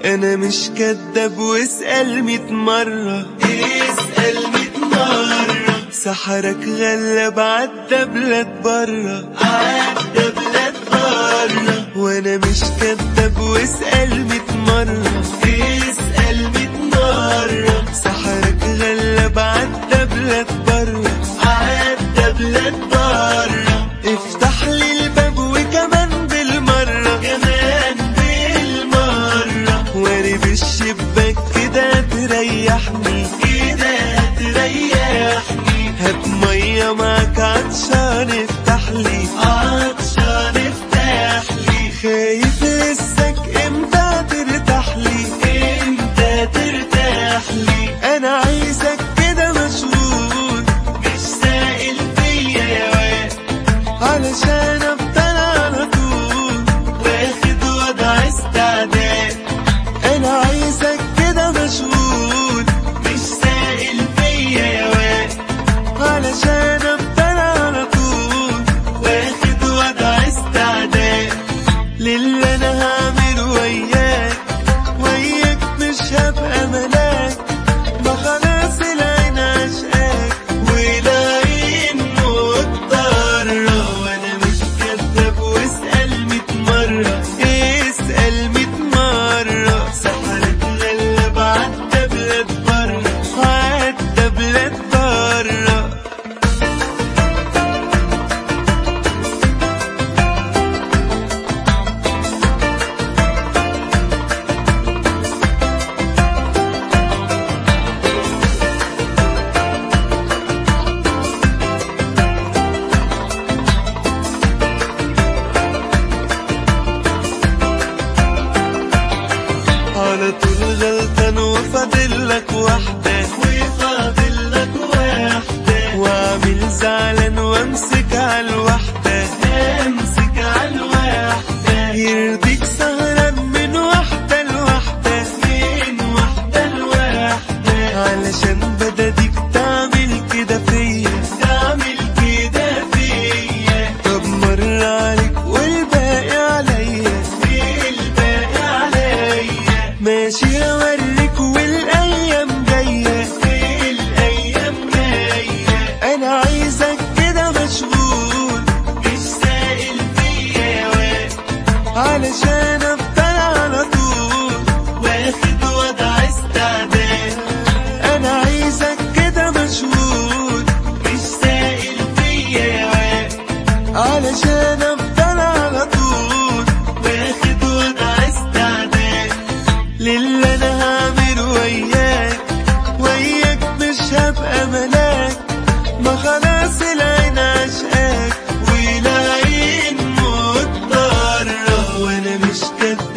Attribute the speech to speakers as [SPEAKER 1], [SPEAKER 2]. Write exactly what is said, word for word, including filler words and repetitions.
[SPEAKER 1] انا مش كداب واسأل ميت مرة، اسأل ميت مرة. سحرك غلب عدى بلاد برا، عدى بلاد برا. وانا مش كداب واسأل ميت مرة، اسأل ميت مرة. سحرك غلب عدى بلاد برا، عدى بلاد برا. افتح لي الباب وكمان بالمرة، كمان بالمرة. وارب الشباك كده تريحني، كده تريحني. هات مية معاك عطشان افتح لي، عطشان افتح لي. خايف لسك امتى ترتاح لي، امتى ترتاح لي. انا عايزك كده مشغول، مش سائل فيا يا واد، علشان افضل على طول واخد وضع استعداد. انا عايزك كده مشغول، مش سائل فيا يا واد، علشان افضل على طول واخد وضع استعداد. للي انا هعمله وياك، وياك مش هبقى ملاك. ما خلاص العين عشقاك والعين مضطرة. وانا مش كداب واسأل ميت مرة، اسأل ميت مرة. سحرك غلب عدى بلاد برا، عدى بلاد برا. على طول غلطان وفاضلك واحدة، وفاضلك واحدة. واعمل زعلان وامسك عالواحدة، امسك عالواحدة. يرضيك سهران من واحدة لواحدة، من واحدة لواحدة. علشان بداديك تعمل كده فيا، تعمل كده فيا. طب مر عليك والباقي عليا، الباقي عليا. ماشي اوريك والايام جايه، الايام جايه. انا عايزك كده مشغول، مش سائل فيا يا واد، علشان افضل على طول واخد وضع استعداد. انا عايزك كده مشغول، مش سائل فيا يا واد، علشان افضل على طول واخد وضع استعداد. للي انا هعمله وياك، وياك مش هبقى ملاك. ما خلاص العين عشقاك والعين مضطرة. وانا مش كداب